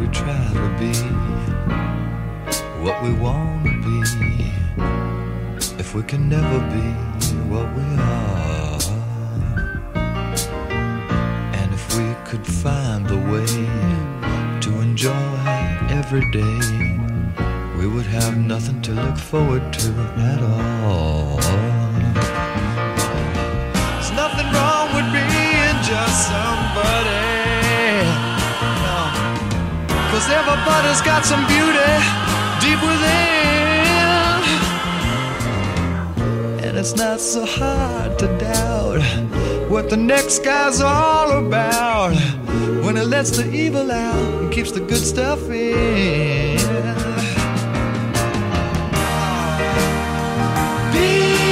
we try to be what we want to be, if we can never be what we are, and if we could find the way to enjoy every day, we would have nothing to look forward to at all. There's nothing wrong with being just somebody, no, 'cause everybody's got some beauty deep within, and it's not so hard to doubt what the next guy's all about when it lets the evil out and keeps the good stuff in. Be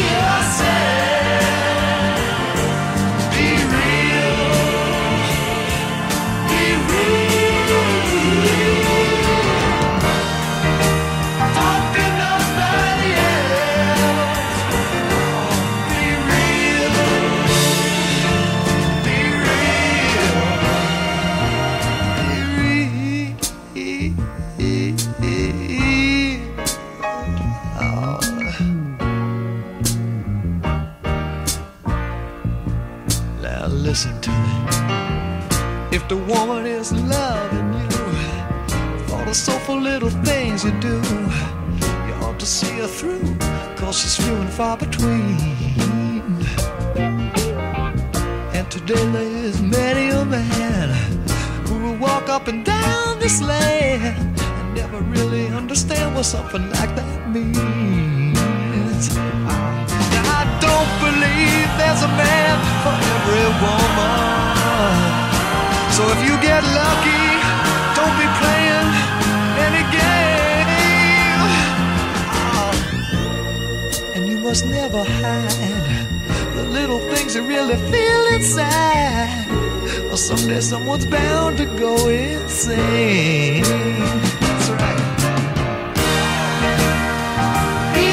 yourself, be real, be real. Don't be nobody else. Be real, be real, be real. Oh. Now listen to me. If the woman is loving you for the soulful little things you do, you ought to see her through, 'cause she's few and far between. And today there is many a man who will walk up and down this land and never really understand what something like that means. Now I don't believe there's a man for every woman, so if you get lucky, don't be playing any game. And you must never hide the little things you really feel inside, or someday someone's bound to go insane. That's right. Be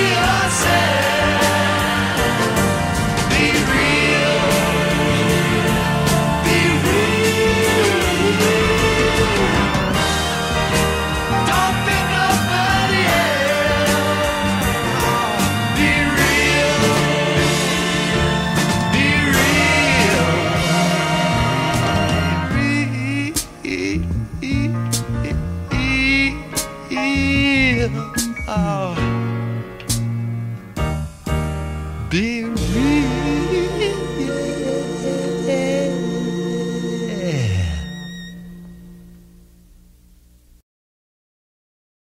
yourself, be real, be real. Don't be nobody else. Be real, be real. Oh. Be real.